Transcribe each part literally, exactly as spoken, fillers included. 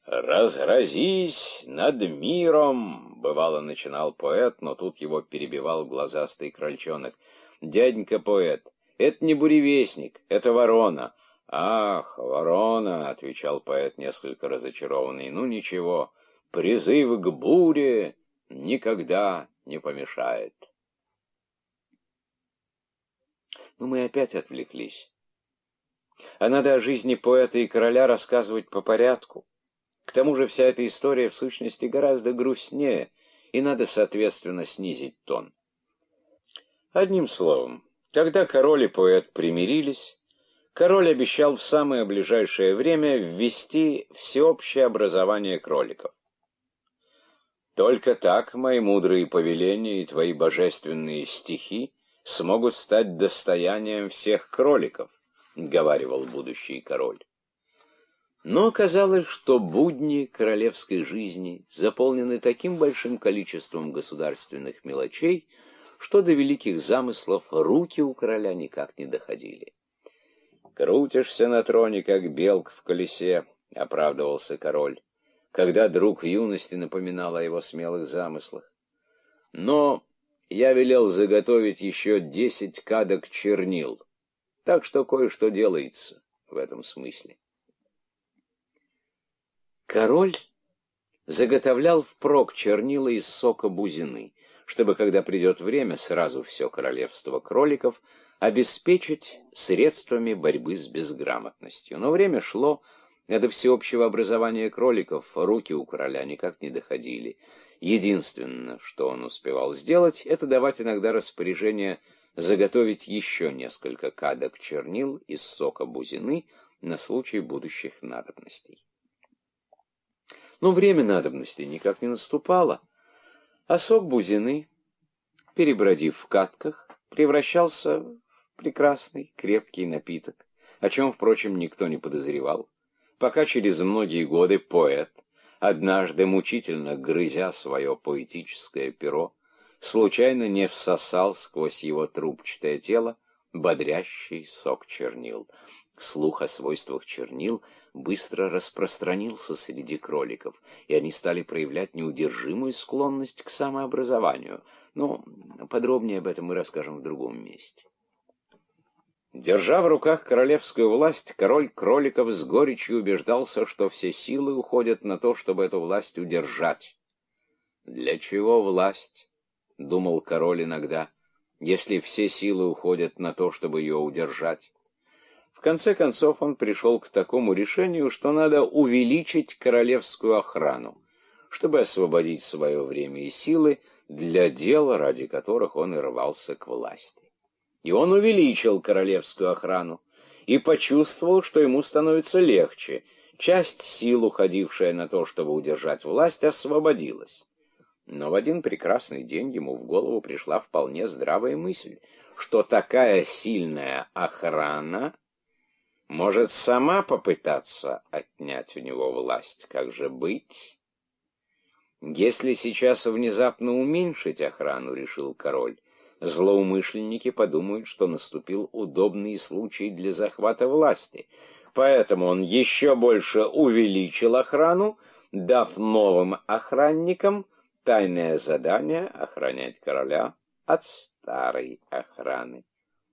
«Разразись над миром!» — бывало начинал поэт, но тут его перебивал глазастый крольчонок. «Дяденька поэт, это не буревестник, это ворона». «Ах, ворона!» — отвечал поэт, несколько разочарованный. «Ну ничего, призыв к буре никогда не помешает». Но мы опять отвлеклись. А надо о жизни поэта и короля рассказывать по порядку. К тому же вся эта история в сущности гораздо грустнее, и надо, соответственно, снизить тон. Одним словом, когда король и поэт примирились, король обещал в самое ближайшее время ввести всеобщее образование кроликов. «Только так мои мудрые повеления и твои божественные стихи смогут стать достоянием всех кроликов», — говаривал будущий король. Но оказалось, что будни королевской жизни заполнены таким большим количеством государственных мелочей, что до великих замыслов руки у короля никак не доходили. «Крутишься на троне, как белка в колесе», — оправдывался король, когда друг юности напоминал о его смелых замыслах. «Но я велел заготовить еще десять кадок чернил, так что кое-что делается в этом смысле». Король заготовлял впрок чернила из сока бузины, чтобы, когда придет время, сразу все королевство кроликов обеспечить средствами борьбы с безграмотностью. Но время шло, а до всеобщего образования кроликов руки у короля никак не доходили. Единственное, что он успевал сделать, это давать иногда распоряжение заготовить еще несколько кадок чернил из сока бузины на случай будущих надобностей. Но время надобности никак не наступало, а сок бузины, перебродив в катках, превращался в прекрасный крепкий напиток, о чем, впрочем, никто не подозревал, пока через многие годы поэт, однажды мучительно грызя свое поэтическое перо, случайно не всосал сквозь его трубчатое тело бодрящий сок чернил. Слух о свойствах чернил быстро распространился среди кроликов, и они стали проявлять неудержимую склонность к самообразованию. Но подробнее об этом мы расскажем в другом месте. Держа в руках королевскую власть, король кроликов с горечью убеждался, что все силы уходят на то, чтобы эту власть удержать. «Для чего власть?» — думал король иногда, — «если все силы уходят на то, чтобы ее удержать». В конце концов он пришел к такому решению, что надо увеличить королевскую охрану, чтобы освободить свое время и силы для дел, ради которых он и рвался к власти. И он увеличил королевскую охрану и почувствовал, что ему становится легче. Часть сил, уходившая на то, чтобы удержать власть, освободилась. Но в один прекрасный день ему в голову пришла вполне здравая мысль, что такая сильная охрана может сама попытаться отнять у него власть. Как же быть? Если сейчас внезапно уменьшить охрану, решил король, злоумышленники подумают, что наступил удобный случай для захвата власти. Поэтому он еще больше увеличил охрану, дав новым охранникам тайное задание охранять короля от старой охраны.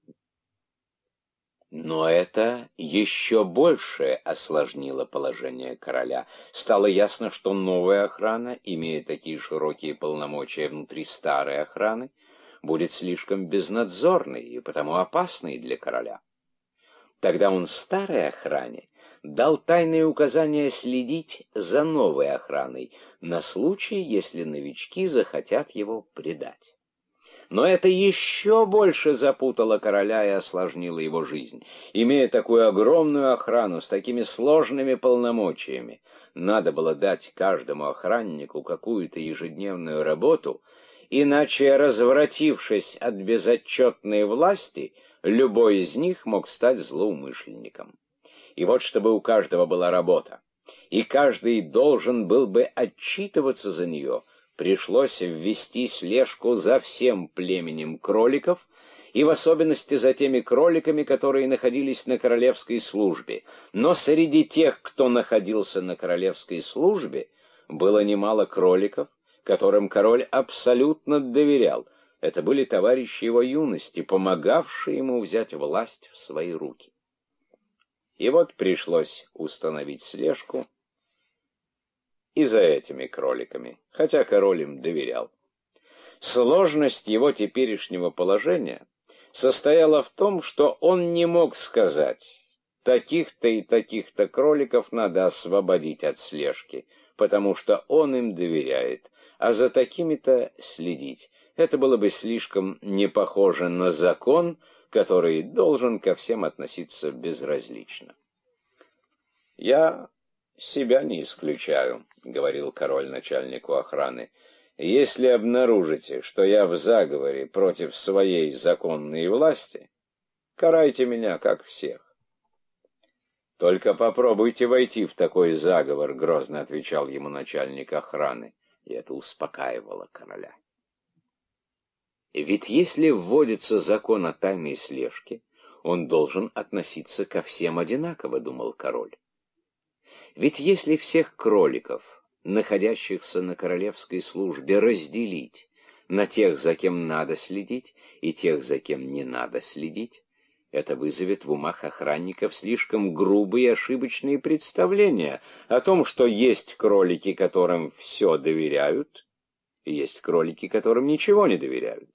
Но это еще больше осложнило положение короля. Стало ясно, что новая охрана, имея такие широкие полномочия внутри старой охраны, будет слишком безнадзорной и потому опасной для короля. Тогда он старой охране дал тайные указания следить за новой охраной на случай, если новички захотят его предать. Но это еще больше запутало короля и осложнило его жизнь. Имея такую огромную охрану с такими сложными полномочиями, надо было дать каждому охраннику какую-то ежедневную работу, иначе, развратившись от безотчетной власти, любой из них мог стать злоумышленником. И вот чтобы у каждого была работа, и каждый должен был бы отчитываться за нее, пришлось ввести слежку за всем племенем кроликов и в особенности за теми кроликами, которые находились на королевской службе. Но среди тех, кто находился на королевской службе, было немало кроликов, которым король абсолютно доверял. Это были товарищи его юности, помогавшие ему взять власть в свои руки. И вот пришлось установить слежку и за этими кроликами, хотя король им доверял. Сложность его теперешнего положения состояла в том, что он не мог сказать: таких-то и таких-то кроликов надо освободить от слежки, потому что он им доверяет, а за такими-то следить. Это было бы слишком не похоже на закон, который должен ко всем относиться безразлично. «Я себя не исключаю», — говорил король начальнику охраны. «Если обнаружите, что я в заговоре против своей законной власти, карайте меня, как всех». «Только попробуйте войти в такой заговор», — грозно отвечал ему начальник охраны, и это успокаивало короля. Ведь если вводится закон о тайной слежке, он должен относиться ко всем одинаково, думал король. Ведь если всех кроликов, находящихся на королевской службе, разделить на тех, за кем надо следить, и тех, за кем не надо следить, это вызовет в умах охранников слишком грубые и ошибочные представления о том, что есть кролики, которым все доверяют, и есть кролики, которым ничего не доверяют.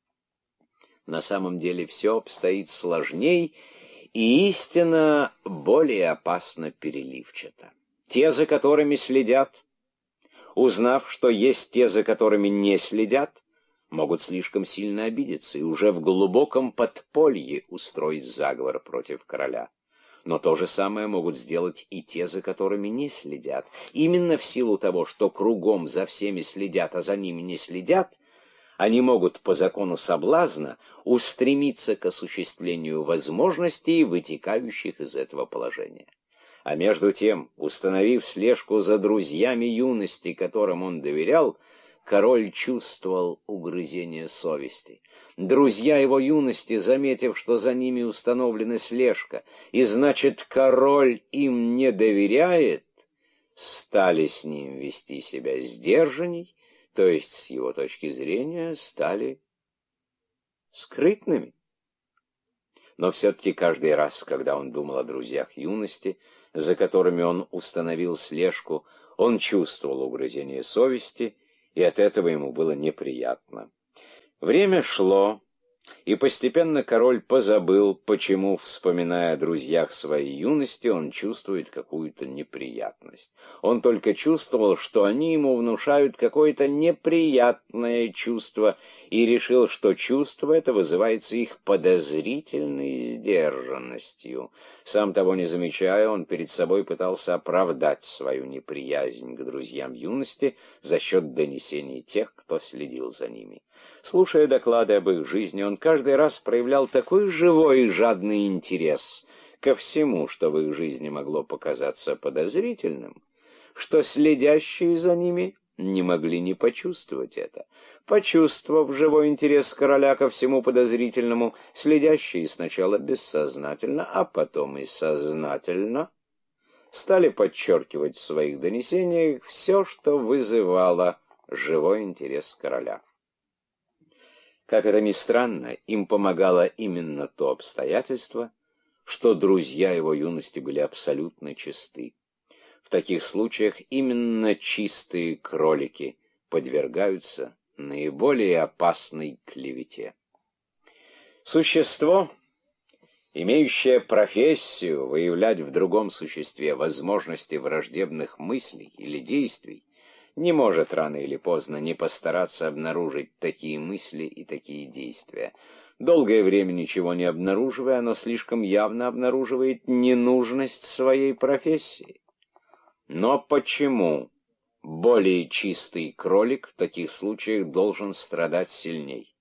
На самом деле все обстоит сложней, и истина более опасно переливчата. Те, за которыми следят, узнав, что есть те, за которыми не следят, могут слишком сильно обидеться и уже в глубоком подполье устроить заговор против короля. Но то же самое могут сделать и те, за которыми не следят. Именно в силу того, что кругом за всеми следят, а за ними не следят, они могут по закону соблазна устремиться к осуществлению возможностей, вытекающих из этого положения. А между тем, установив слежку за друзьями юности, которым он доверял, король чувствовал угрызение совести. Друзья его юности, заметив, что за ними установлена слежка, и значит, король им не доверяет, стали с ним вести себя сдержанней, то есть, с его точки зрения, стали скрытными. Но все-таки каждый раз, когда он думал о друзьях юности, за которыми он установил слежку, он чувствовал угрызение совести, и от этого ему было неприятно. Время шло, и постепенно король позабыл, почему, вспоминая о друзьях своей юности, он чувствует какую-то неприятность. Он только чувствовал, что они ему внушают какое-то неприятное чувство, и решил, что чувство это вызывается их подозрительной сдержанностью. Сам того не замечая, он перед собой пытался оправдать свою неприязнь к друзьям юности за счет донесений тех, кто следил за ними. Слушая доклады об их жизни, он каждый раз проявлял такой живой и жадный интерес ко всему, что в их жизни могло показаться подозрительным, что следящие за ними не могли не почувствовать это. Почувствовав живой интерес короля ко всему подозрительному, следящие сначала бессознательно, а потом и сознательно стали подчеркивать в своих донесениях все, что вызывало живой интерес короля. Как это ни странно, им помогало именно то обстоятельство, что друзья его юности были абсолютно чисты. В таких случаях именно чистые кролики подвергаются наиболее опасной клевете. Существо, имеющее профессию выявлять в другом существе возможности враждебных мыслей или действий, не может рано или поздно не постараться обнаружить такие мысли и такие действия. Долгое время ничего не обнаруживая, оно слишком явно обнаруживает ненужность своей профессии. Но почему более чистый кролик в таких случаях должен страдать сильней?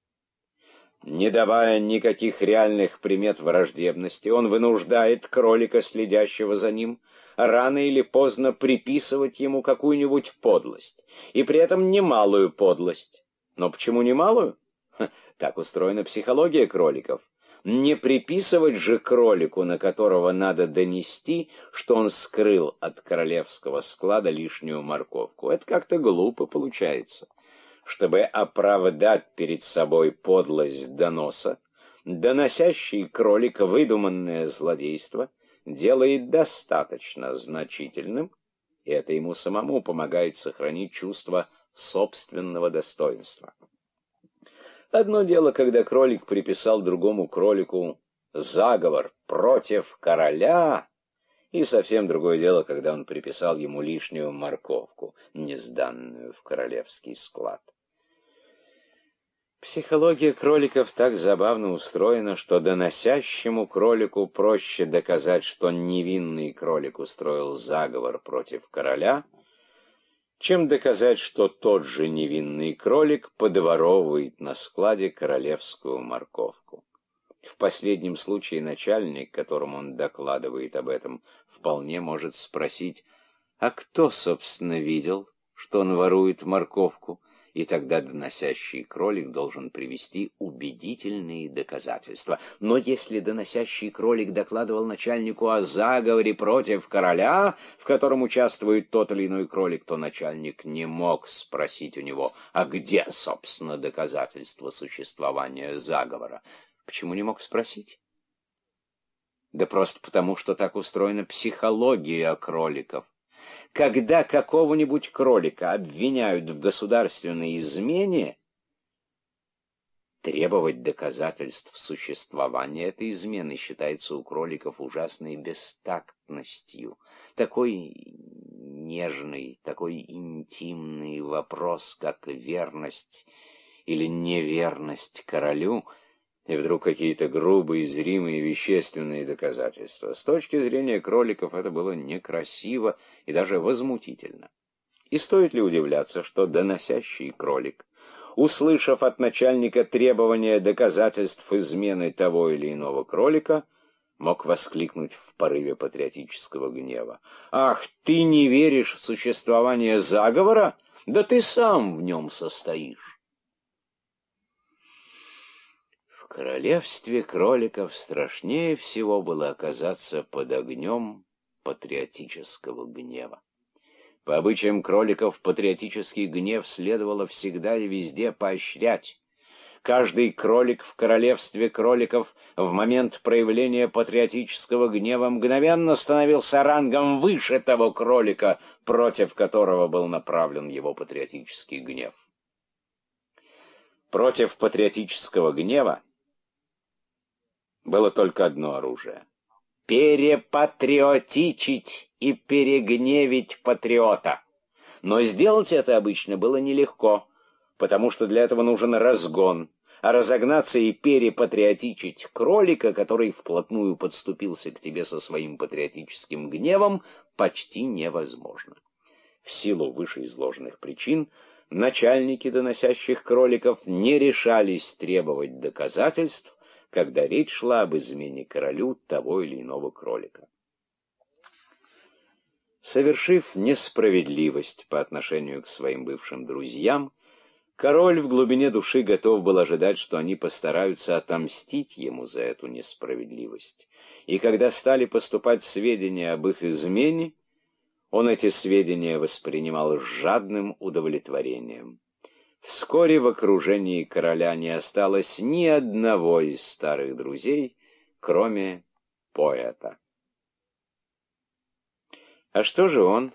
Не давая никаких реальных примет враждебности, он вынуждает кролика, следящего за ним, рано или поздно приписывать ему какую-нибудь подлость, и при этом немалую подлость. Но почему немалую? Так устроена психология кроликов. Не приписывать же кролику, на которого надо донести, что он скрыл от королевского склада лишнюю морковку. Это как-то глупо получается. Чтобы оправдать перед собой подлость доноса, доносящий кролик выдуманное злодейство делает достаточно значительным, и это ему самому помогает сохранить чувство собственного достоинства. Одно дело, когда кролик приписал другому кролику заговор против короля, и совсем другое дело, когда он приписал ему лишнюю морковку, не сданную в королевский склад. Психология кроликов так забавно устроена, что доносящему кролику проще доказать, что невинный кролик устроил заговор против короля, чем доказать, что тот же невинный кролик подворовывает на складе королевскую морковку. В последнем случае начальник, которому он докладывает об этом, вполне может спросить, а кто, собственно, видел, что он ворует морковку? И тогда доносящий кролик должен привести убедительные доказательства. Но если доносящий кролик докладывал начальнику о заговоре против короля, в котором участвует тот или иной кролик, то начальник не мог спросить у него, а где, собственно, доказательства существования заговора. Почему не мог спросить? Да просто потому, что так устроена психология кроликов. Когда какого-нибудь кролика обвиняют в государственной измене, требовать доказательств существования этой измены считается у кроликов ужасной бестактностью. Такой нежный, такой интимный вопрос, как верность или неверность королю, и вдруг какие-то грубые, зримые, вещественные доказательства. С точки зрения кроликов это было некрасиво и даже возмутительно. И стоит ли удивляться, что доносящий кролик, услышав от начальника требования доказательств измены того или иного кролика, мог воскликнуть в порыве патриотического гнева: «Ах, ты не веришь в существование заговора? Да ты сам в нем состоишь!» В королевстве кроликов страшнее всего было оказаться под огнем патриотического гнева. По обычаям кроликов патриотический гнев следовало всегда и везде поощрять. Каждый кролик в королевстве кроликов в момент проявления патриотического гнева мгновенно становился рангом выше того кролика, против которого был направлен его патриотический гнев. Против патриотического гнева было только одно оружие — перепатриотичить и перегневить патриота. Но сделать это обычно было нелегко, потому что для этого нужен разгон, а разогнаться и перепатриотичить кролика, который вплотную подступился к тебе со своим патриотическим гневом, почти невозможно. В силу вышеизложенных причин начальники доносящих кроликов не решались требовать доказательств, когда речь шла об измене королю того или иного кролика. Совершив несправедливость по отношению к своим бывшим друзьям, король в глубине души готов был ожидать, что они постараются отомстить ему за эту несправедливость. И когда стали поступать сведения об их измене, он эти сведения воспринимал с жадным удовлетворением. Вскоре в окружении короля не осталось ни одного из старых друзей, кроме поэта. А что же он?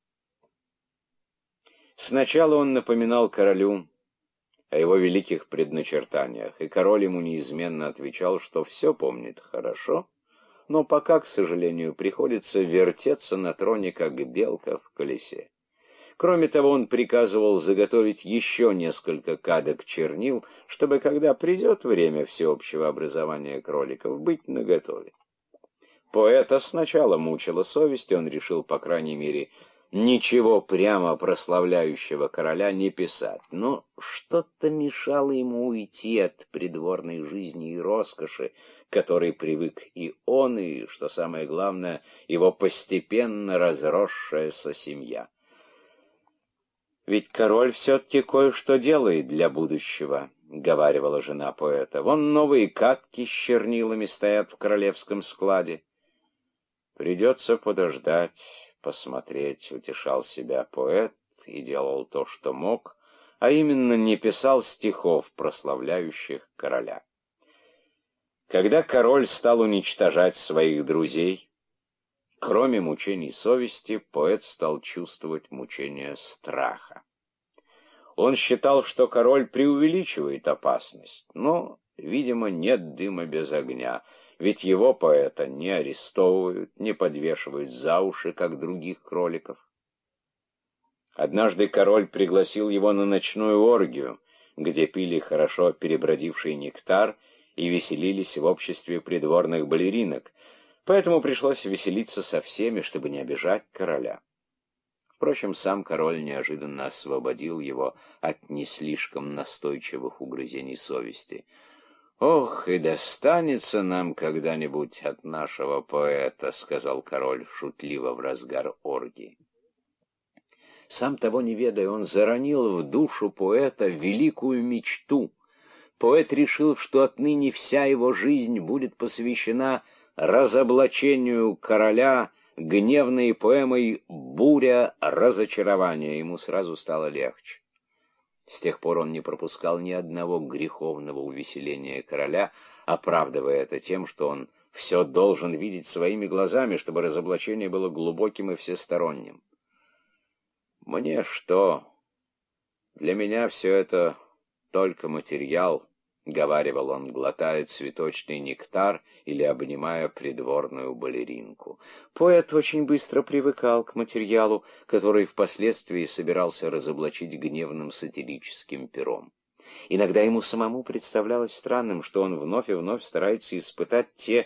Сначала он напоминал королю о его великих предначертаниях, и король ему неизменно отвечал, что все помнит хорошо, но пока, к сожалению, приходится вертеться на троне, как белка в колесе. Кроме того, он приказывал заготовить еще несколько кадок чернил, чтобы, когда придет время всеобщего образования кроликов, быть наготове. Поэта сначала мучила совесть, и он решил, по крайней мере, ничего прямо прославляющего короля не писать. Но что-то мешало ему уйти от придворной жизни и роскоши, к которой привык и он, и, что самое главное, его постепенно разросшаяся семья. Ведь король все-таки кое-что делает для будущего, говаривала жена поэта, — «вон новые катки с чернилами стоят в королевском складе». «Придется подождать, посмотреть», — утешал себя поэт и делал то, что мог, а именно не писал стихов, прославляющих короля. Когда король стал уничтожать своих друзей, кроме мучений совести, поэт стал чувствовать мучения страха. Он считал, что король преувеличивает опасность, но, видимо, нет дыма без огня, ведь его, поэта, не арестовывают, не подвешивают за уши, как других кроликов. Однажды король пригласил его на ночную оргию, где пили хорошо перебродивший нектар и веселились в обществе придворных балеринок, поэтому пришлось веселиться со всеми, чтобы не обижать короля. Впрочем, сам король неожиданно освободил его от не слишком настойчивых угрызений совести. «Ох, и достанется нам когда-нибудь от нашего поэта», — сказал король шутливо в разгар оргии. Сам того не ведая, он заронил в душу поэта великую мечту. Поэт решил, что отныне вся его жизнь будет посвящена разоблачению короля гневной поэмой «Буря разочарования». Ему сразу стало легче. С тех пор он не пропускал ни одного греховного увеселения короля, оправдывая это тем, что он все должен видеть своими глазами, чтобы разоблачение было глубоким и всесторонним. «Мне что? Для меня все это только материал», — говаривал он, глотая цветочный нектар или обнимая придворную балеринку. Поэт очень быстро привыкал к материалу, который впоследствии собирался разоблачить гневным сатирическим пером. Иногда ему самому представлялось странным, что он вновь и вновь старается испытать те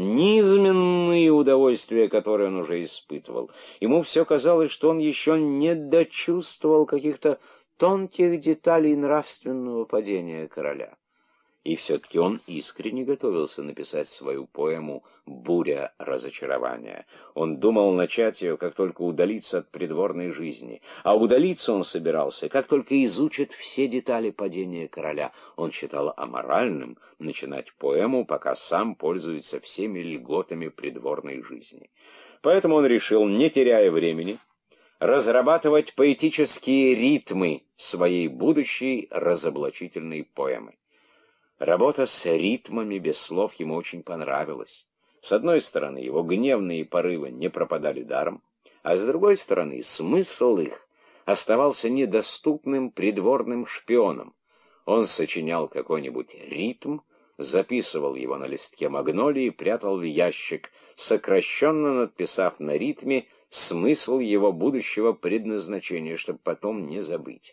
низменные удовольствия, которые он уже испытывал. Ему все казалось, что он еще не дочувствовал каких-то тонких деталей нравственного падения короля. И все-таки он искренне готовился написать свою поэму «Буря разочарования». Он думал начать ее, как только удалиться от придворной жизни. А удалиться он собирался, как только изучит все детали падения короля. Он считал аморальным начинать поэму, пока сам пользуется всеми льготами придворной жизни. Поэтому он решил, не теряя времени, разрабатывать поэтические ритмы своей будущей разоблачительной поэмы. Работа с ритмами без слов ему очень понравилась. С одной стороны, его гневные порывы не пропадали даром, а с другой стороны, смысл их оставался недоступным придворным шпионам. Он сочинял какой-нибудь ритм, записывал его на листке магнолии и прятал в ящик, сокращенно надписав на ритме смысл его будущего предназначения, чтобы потом не забыть.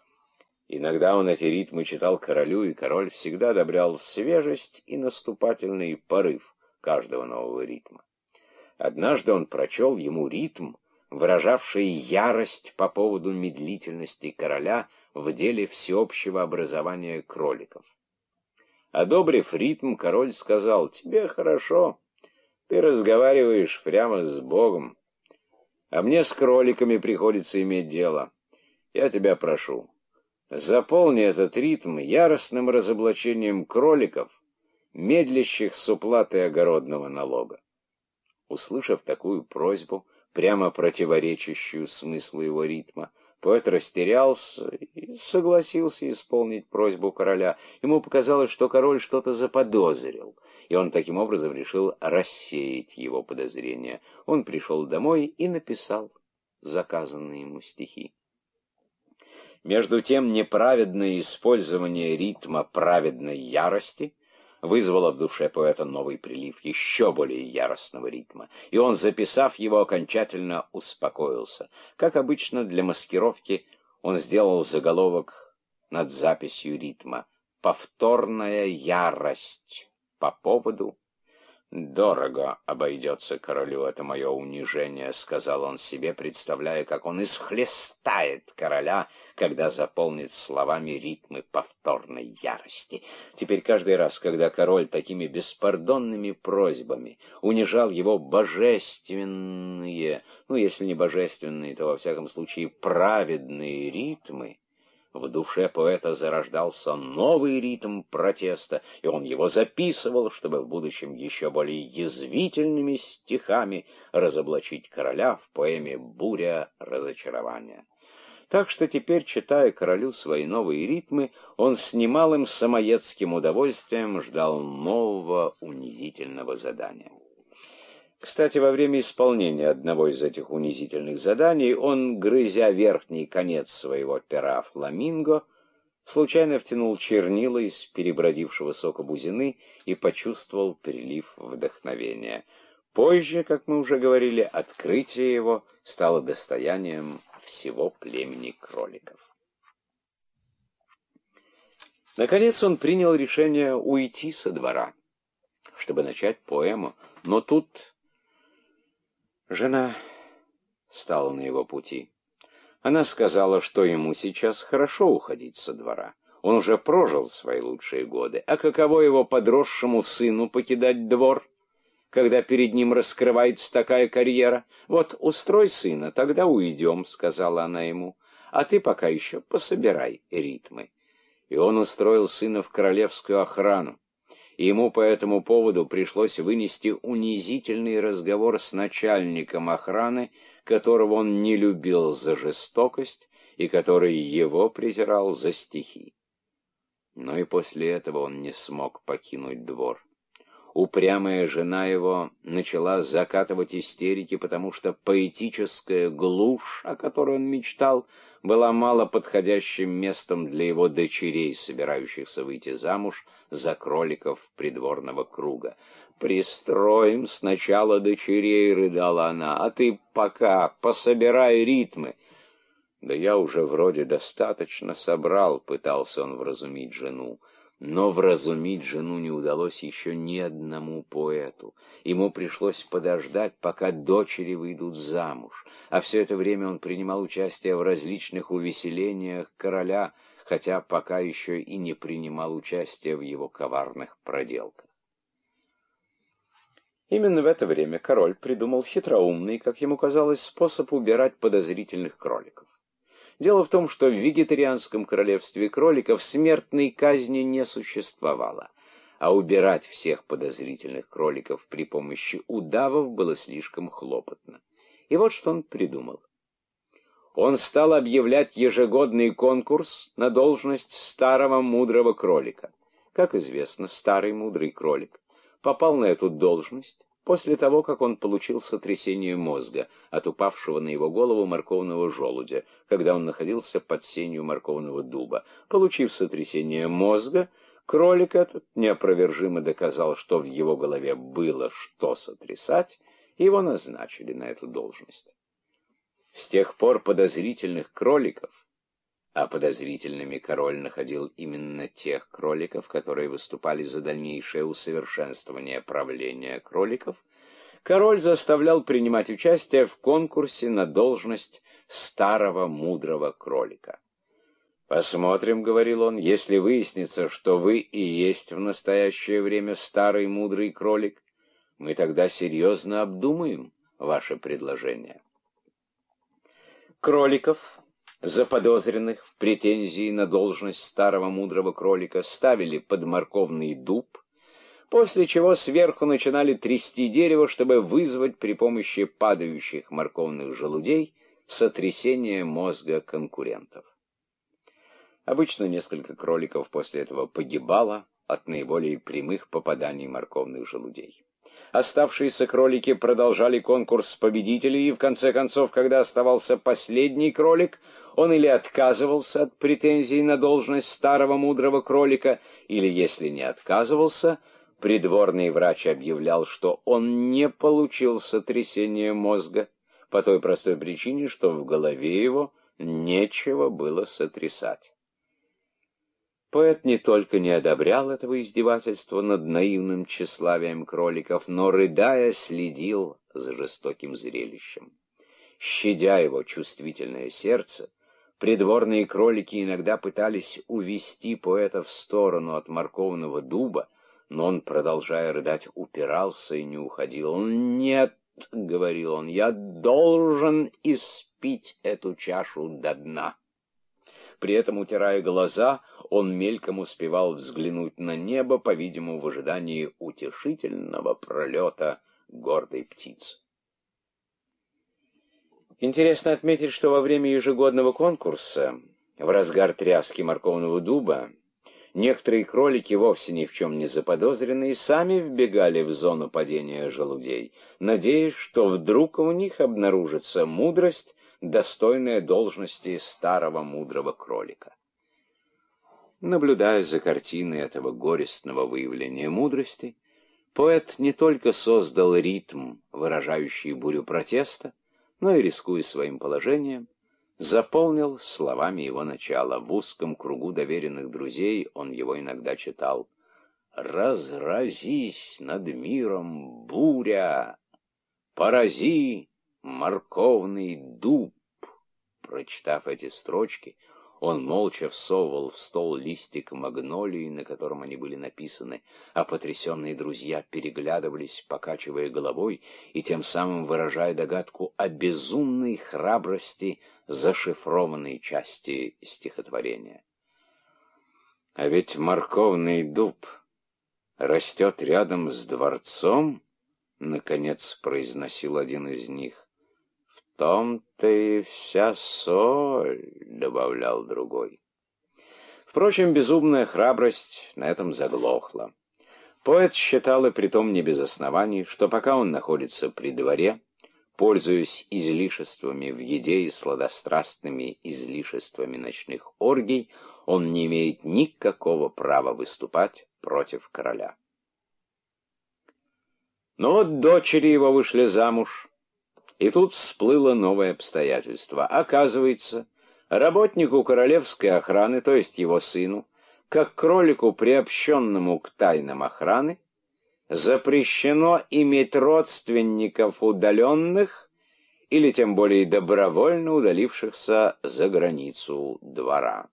Иногда он эти ритмы читал королю, и король всегда одобрял свежесть и наступательный порыв каждого нового ритма. Однажды он прочел ему ритм, выражавший ярость по поводу медлительности короля в деле всеобщего образования кроликов. Одобрив ритм, король сказал: «Тебе хорошо, ты разговариваешь прямо с Богом, а мне с кроликами приходится иметь дело. Я тебя прошу, заполни этот ритм яростным разоблачением кроликов, медлящих с уплатой огородного налога». Услышав такую просьбу, прямо противоречащую смыслу его ритма, поэт растерялся и согласился исполнить просьбу короля. Ему показалось, что король что-то заподозрил, и он таким образом решил рассеять его подозрения. Он пришел домой и написал заказанные ему стихи. Между тем, неправедное использование ритма праведной ярости вызвало в душе поэта новый прилив еще более яростного ритма, и он, записав его, окончательно успокоился. Как обычно, для маскировки он сделал заголовок над записью ритма: «Повторная ярость по поводу». «Дорого обойдется королю это мое унижение», — сказал он себе, представляя, как он исхлестает короля, когда заполнит словами ритмы повторной ярости. Теперь каждый раз, когда король такими беспардонными просьбами унижал его божественные, ну, если не божественные, то, во всяком случае, праведные ритмы, В душе поэта зарождался новый ритм протеста, и он его записывал, чтобы в будущем еще более язвительными стихами разоблачить короля в поэме «Буря разочарования». Так что теперь, читая королю свои новые ритмы, он с немалым самоедским удовольствием ждал нового унизительного задания. Кстати, во время исполнения одного из этих унизительных заданий он, грызя верхний конец своего пера фламинго, случайно втянул чернила из перебродившего сока бузины и почувствовал прилив вдохновения. Позже, как мы уже говорили, открытие его стало достоянием всего племени кроликов. Наконец он принял решение уйти со двора, чтобы начать поэму, но тут жена стала на его пути. Она сказала, что ему сейчас хорошо уходить со двора. Он уже прожил свои лучшие годы, а каково его подросшему сыну покидать двор, когда перед ним раскрывается такая карьера? Вот устрой сына, тогда уйдем, сказала она ему, а ты пока еще пособирай ритмы. И он устроил сына в королевскую охрану, и ему по этому поводу пришлось вынести унизительный разговор с начальником охраны, которого он не любил за жестокость и который его презирал за стихи. Но и после этого он не смог покинуть двор. Упрямая жена его начала закатывать истерики, потому что поэтическая глушь, о которой он мечтал, была мало подходящим местом для его дочерей, собирающихся выйти замуж за кроликов придворного круга. «Пристроим сначала дочерей», — рыдала она, — «а ты пока пособирай ритмы». «Да я уже вроде достаточно собрал», — пытался он вразумить жену. Но вразумить жену не удалось еще ни одному поэту. Ему пришлось подождать, пока дочери выйдут замуж. А все это время он принимал участие в различных увеселениях короля, хотя пока еще и не принимал участия в его коварных проделках. Именно в это время король придумал хитроумный, как ему казалось, способ убирать подозрительных кроликов. Дело в том, что в вегетарианском королевстве кроликов смертной казни не существовало, а убирать всех подозрительных кроликов при помощи удавов было слишком хлопотно. И вот что он придумал. Он стал объявлять ежегодный конкурс на должность старого мудрого кролика. Как известно, старый мудрый кролик попал на эту должность после того, как он получил сотрясение мозга от упавшего на его голову морковного желудя, когда он находился под сенью морковного дуба. Получив сотрясение мозга, кролик этот неопровержимо доказал, что в его голове было что сотрясать, и его назначили на эту должность. С тех пор подозрительных кроликов, а подозрительными король находил именно тех кроликов, которые выступали за дальнейшее усовершенствование правления кроликов, король заставлял принимать участие в конкурсе на должность старого мудрого кролика. «Посмотрим, — говорил он, — если выяснится, что вы и есть в настоящее время старый мудрый кролик, мы тогда серьезно обдумаем ваше предложение». Кроликов, заподозренных в претензии на должность старого мудрого кролика, ставили под морковный дуб, после чего сверху начинали трясти дерево, чтобы вызвать при помощи падающих морковных желудей сотрясение мозга конкурентов. Обычно несколько кроликов после этого погибало от наиболее прямых попаданий морковных желудей. Оставшиеся кролики продолжали конкурс победителей, и в конце концов, когда оставался последний кролик, он или отказывался от претензий на должность старого мудрого кролика, или, если не отказывался, придворный врач объявлял, что он не получил сотрясения мозга, по той простой причине, что в голове его нечего было сотрясать. Поэт не только не одобрял этого издевательства над наивным тщеславием кроликов, но, рыдая, следил за жестоким зрелищем. Щадя его чувствительное сердце, придворные кролики иногда пытались увести поэта в сторону от морковного дуба, но он, продолжая рыдать, упирался и не уходил. «Нет, — говорил он, — я должен испить эту чашу до дна». При этом, утирая глаза, он мельком успевал взглянуть на небо, по-видимому, в ожидании утешительного пролета гордой птицы. Интересно отметить, что во время ежегодного конкурса, в разгар тряски морковного дуба, некоторые кролики, вовсе ни в чем не заподозренные, сами вбегали в зону падения желудей, надеясь, что вдруг у них обнаружится мудрость, достойная должности старого мудрого кролика. Наблюдая за картиной этого горестного выявления мудрости, поэт не только создал ритм, выражающий бурю протеста, но и, рискуя своим положением, заполнил словами его начала. В узком кругу доверенных друзей он его иногда читал: «Разразись над миром буря, порази морковный дуб». Прочитав эти строчки, он молча всовывал в стол листик магнолии, на котором они были написаны, а потрясенные друзья переглядывались, покачивая головой и тем самым выражая догадку о безумной храбрости зашифрованной части стихотворения. «А ведь морковный дуб растет рядом с дворцом», — наконец произносил один из них. «В том-то и вся соль», — добавлял другой. Впрочем, безумная храбрость на этом заглохла. Поэт считал, и притом не без оснований, что пока он находится при дворе, пользуясь излишествами в еде и сладострастными излишествами ночных оргий, он не имеет никакого права выступать против короля. Но вот дочери его вышли замуж, и тут всплыло новое обстоятельство. Оказывается, работнику королевской охраны, то есть его сыну, как кролику, приобщенному к тайнам охраны, запрещено иметь родственников удаленных или тем более добровольно удалившихся за границу двора.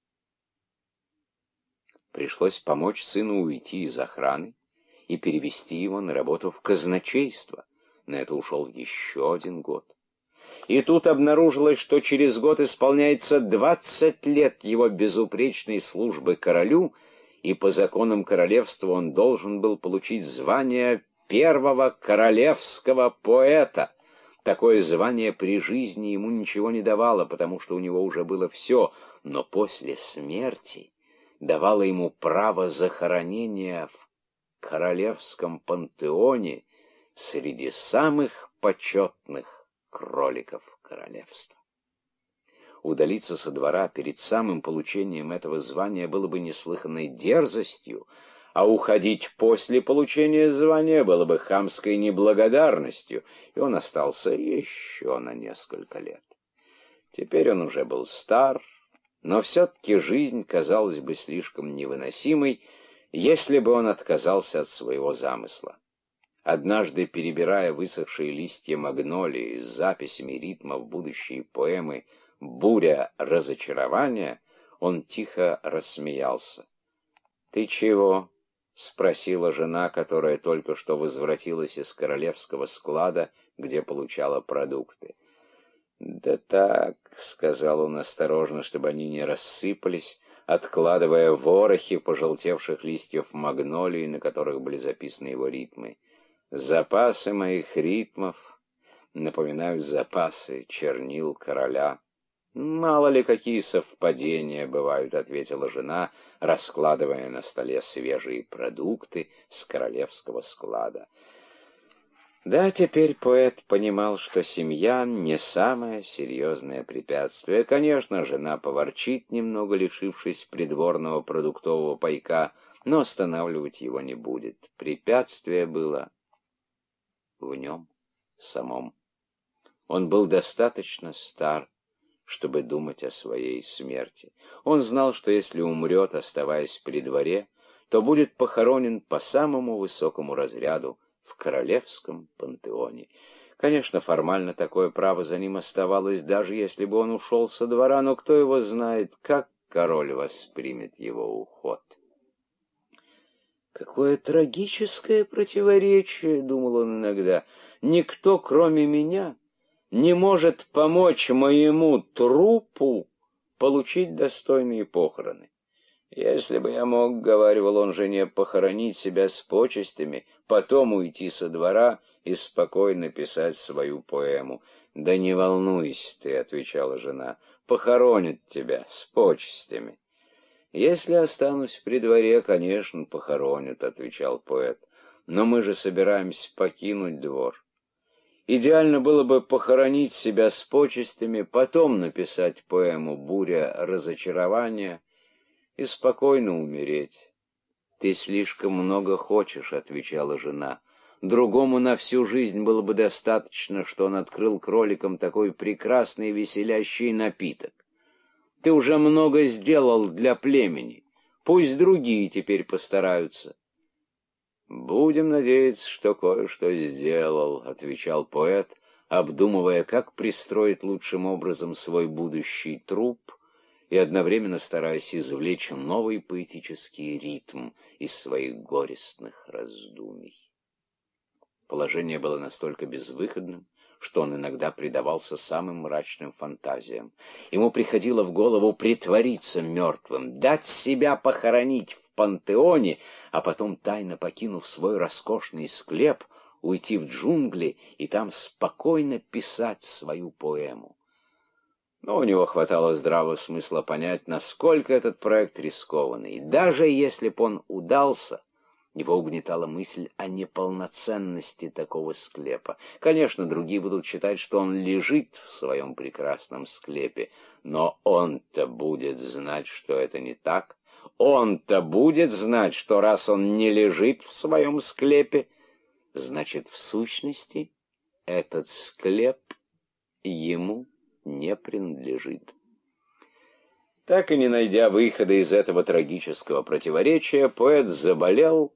Пришлось помочь сыну уйти из охраны и перевести его на работу в казначейство. На это ушел еще один год. И тут обнаружилось, что через год исполняется двадцать лет его безупречной службы королю, и по законам королевства он должен был получить звание первого королевского поэта. Такое звание при жизни ему ничего не давало, потому что у него уже было все, но после смерти давало ему право захоронения в королевском пантеоне среди самых почетных кроликов королевства. Удалиться со двора перед самым получением этого звания было бы неслыханной дерзостью, а уходить после получения звания было бы хамской неблагодарностью, и он остался еще на несколько лет. Теперь он уже был стар, но все-таки жизнь казалась бы слишком невыносимой, если бы он отказался от своего замысла. Однажды, перебирая высохшие листья магнолии с записями ритмов будущей поэмы «Буря разочарования», он тихо рассмеялся. «Ты чего?» — спросила жена, которая только что возвратилась из королевского склада, где получала продукты. «Да так», — сказал он осторожно, чтобы они не рассыпались, откладывая ворохи пожелтевших листьев магнолии, на которых были записаны его ритмы. «Запасы моих ритмов напоминают запасы чернил короля». «Мало ли какие совпадения бывают», — ответила жена, раскладывая на столе свежие продукты с королевского склада. Да, теперь поэт понимал, что семья не самое серьезное препятствие. Конечно, жена поворчит немного, лишившись придворного продуктового пайка, но останавливать его не будет. Препятствие было в нем самом. Он был достаточно стар, чтобы думать о своей смерти. Он знал, что если умрет, оставаясь при дворе, то будет похоронен по самому высокому разряду в королевском пантеоне. Конечно, формально такое право за ним оставалось, даже если бы он ушел со двора, но кто его знает, как король воспримет его уход. «Какое трагическое противоречие», — думал он иногда, — «никто, кроме меня, не может помочь моему трупу получить достойные похороны. «Если бы я мог, — говаривал он жене, — похоронить себя с почестями, потом уйти со двора и спокойно писать свою поэму». «Да не волнуйся ты, — отвечала жена, — похоронят тебя с почестями». «Если останусь при дворе, конечно, похоронят, — отвечал поэт, — но мы же собираемся покинуть двор. Идеально было бы похоронить себя с почестями, потом написать поэму «Буря разочарования» и спокойно умереть». «Ты слишком много хочешь, — отвечала жена. Другому на всю жизнь было бы достаточно, что он открыл кроликам такой прекрасный веселящий напиток. Ты уже много сделал для племени, пусть другие теперь постараются». «Будем надеяться, что кое-что сделал, — отвечал поэт, обдумывая, как пристроить лучшим образом свой будущий труп и одновременно стараясь извлечь новый поэтический ритм из своих горестных раздумий. Положение было настолько безвыходным, что он иногда предавался самым мрачным фантазиям. Ему приходило в голову притвориться мертвым, дать себя похоронить в пантеоне, а потом, тайно покинув свой роскошный склеп, уйти в джунгли и там спокойно писать свою поэму. Но у него хватало здравого смысла понять, насколько этот проект рискованный. И даже если б он удался, его угнетала мысль о неполноценности такого склепа. Конечно, другие будут считать, что он лежит в своем прекрасном склепе, но он-то будет знать, что это не так. Он-то будет знать, что раз он не лежит в своем склепе, значит, в сущности, этот склеп ему не принадлежит. Так и не найдя выхода из этого трагического противоречия, поэт заболел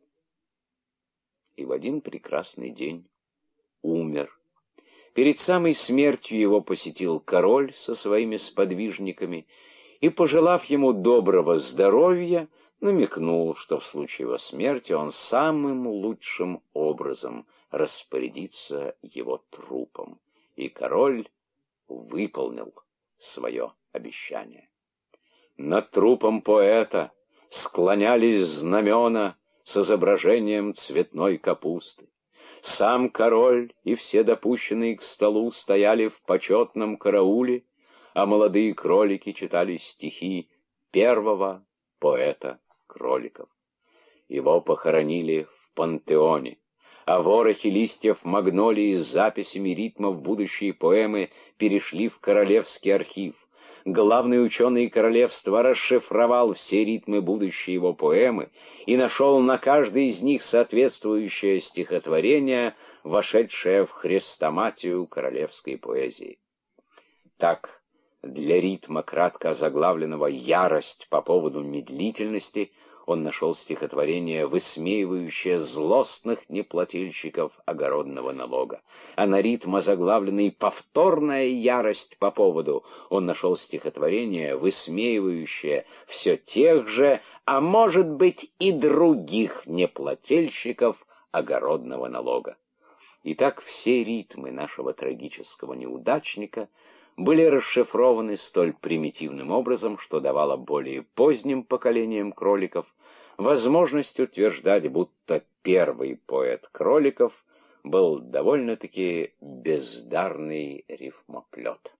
и в один прекрасный день умер. Перед самой смертью его посетил король со своими сподвижниками и, пожелав ему доброго здоровья, намекнул, что в случае его смерти он самым лучшим образом распорядится его трупом. И король выполнил свое обещание. Над трупом поэта склонялись знамена с изображением цветной капусты. Сам король и все допущенные к столу стояли в почетном карауле, а молодые кролики читали стихи первого поэта кроликов. Его похоронили в пантеоне, а ворохи листьев магнолии с записями ритмов будущей поэмы перешли в королевский архив. Главный ученый королевства расшифровал все ритмы будущей его поэмы и нашел на каждой из них соответствующее стихотворение, вошедшее в хрестоматию королевской поэзии. Так, для ритма, кратко озаглавленного «Ярость по поводу медлительности», он нашел стихотворение, высмеивающее злостных неплательщиков огородного налога. А на ритм, озаглавленный «Повторная ярость по поводу», он нашел стихотворение, высмеивающее все тех же, а может быть и других неплательщиков огородного налога. Итак, все ритмы нашего трагического неудачника были расшифрованы столь примитивным образом, что давало более поздним поколениям кроликов возможность утверждать, будто первый поэт кроликов был довольно-таки бездарный рифмоплет.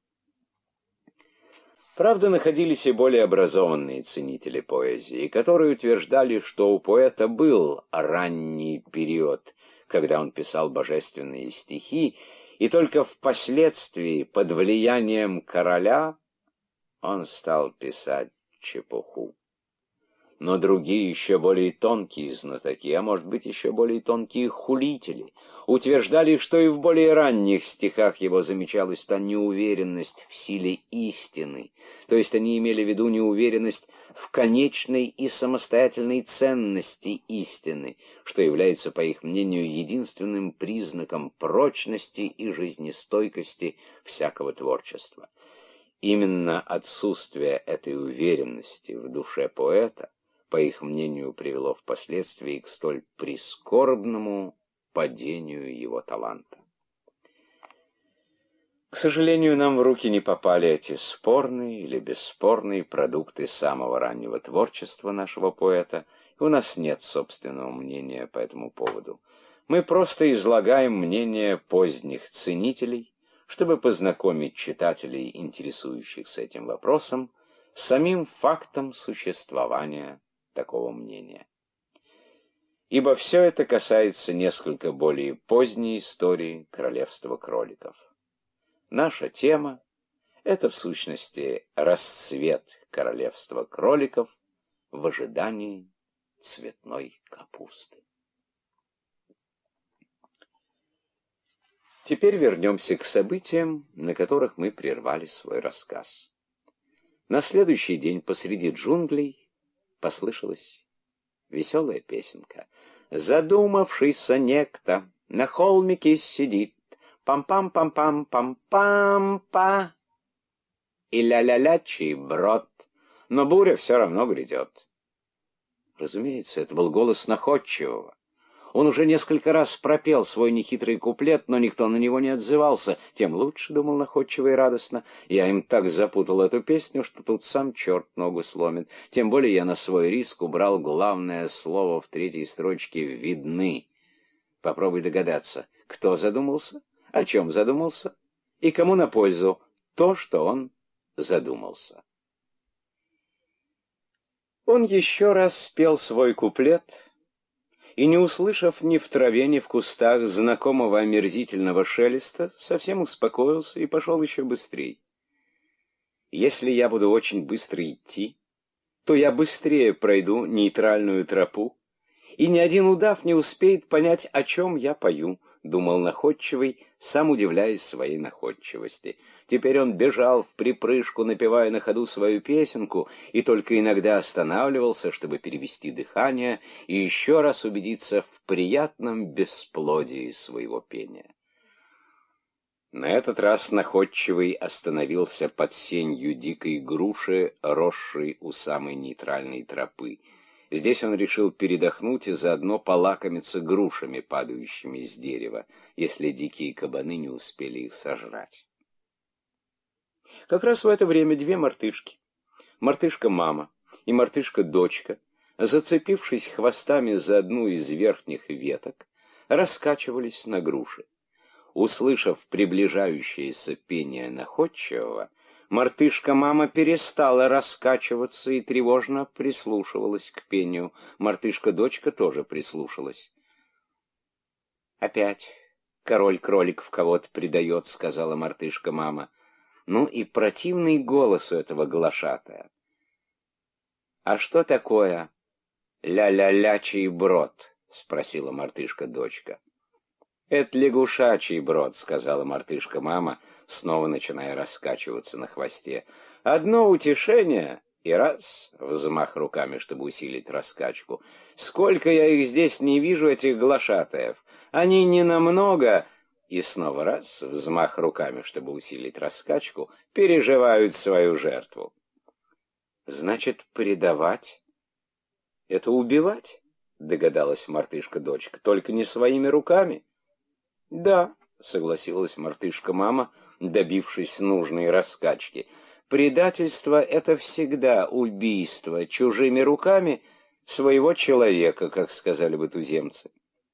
Правда, находились и более образованные ценители поэзии, которые утверждали, что у поэта был ранний период, когда он писал божественные стихи, и только впоследствии, под влиянием короля, он стал писать чепуху. Но другие, еще более тонкие знатоки, а может быть, еще более тонкие хулители, утверждали, что и в более ранних стихах его замечалась та неуверенность в силе истины, то есть они имели в виду неуверенность в конечной и самостоятельной ценности истины, что является, по их мнению, единственным признаком прочности и жизнестойкости всякого творчества. Именно отсутствие этой уверенности в душе поэта, по их мнению, привело впоследствии к столь прискорбному падению его таланта. К сожалению, нам в руки не попали эти спорные или бесспорные продукты самого раннего творчества нашего поэта, и у нас нет собственного мнения по этому поводу. Мы просто излагаем мнение поздних ценителей, чтобы познакомить читателей, интересующихся этим вопросом, с самим фактом существования такого мнения. Ибо все это касается несколько более поздней истории королевства кроликов. Наша тема — это, в сущности, расцвет королевства кроликов в ожидании цветной капусты. Теперь вернемся к событиям, на которых мы прервали свой рассказ. На следующий день посреди джунглей послышалась веселая песенка. Задумавшийся некто на холмике сидит, пам-пам-пам-пам-пам-пам-па, и ля-ля-лячий брод, но буря все равно грядет. Разумеется, это был голос находчивого. Он уже несколько раз пропел свой нехитрый куплет, но никто на него не отзывался. Тем лучше, думал находчивый радостно. Я им так запутал эту песню, что тут сам черт ногу сломит. Тем более я на свой риск убрал главное слово в третьей строчке «видны». Попробуй догадаться, кто задумался, о чем задумался и кому на пользу то, что он задумался. Он еще раз спел свой куплет, и, не услышав ни в траве, ни в кустах знакомого омерзительного шелеста, совсем успокоился и пошел еще быстрее. Если я буду очень быстро идти, то я быстрее пройду нейтральную тропу, и ни один удав не успеет понять, о чем я пою, — думал находчивый, сам удивляясь своей находчивости. Теперь он бежал вприпрыжку, напевая на ходу свою песенку, и только иногда останавливался, чтобы перевести дыхание и еще раз убедиться в приятном бесплодии своего пения. На этот раз находчивый остановился под сенью дикой груши, росшей у самой нейтральной тропы. Здесь он решил передохнуть и заодно полакомиться грушами, падающими с дерева, если дикие кабаны не успели их сожрать. Как раз в это время две мартышки, мартышка-мама и мартышка-дочка, зацепившись хвостами за одну из верхних веток, раскачивались на груше. Услышав приближающееся пение находчивого, мартышка-мама перестала раскачиваться и тревожно прислушивалась к пению. Мартышка-дочка тоже прислушалась. «Опять король кроликов кого-то предает», — сказала мартышка-мама. Ну и противный голос у этого глашатая. «А что такое ля-ля-лячий брод?» — спросила мартышка-дочка. «Это лягушачий брод», — сказала мартышка-мама, снова начиная раскачиваться на хвосте. «Одно утешение» — и раз, взмах руками, чтобы усилить раскачку. «Сколько я их здесь не вижу, этих глашатаев! Они не намного...» И снова раз, взмах руками, чтобы усилить раскачку, переживают свою жертву. «Значит, предавать — это убивать?» — догадалась мартышка-дочка. «Только не своими руками». «Да», — согласилась мартышка-мама, добившись нужной раскачки. «Предательство — это всегда убийство чужими руками своего человека, как сказали бы туземцы.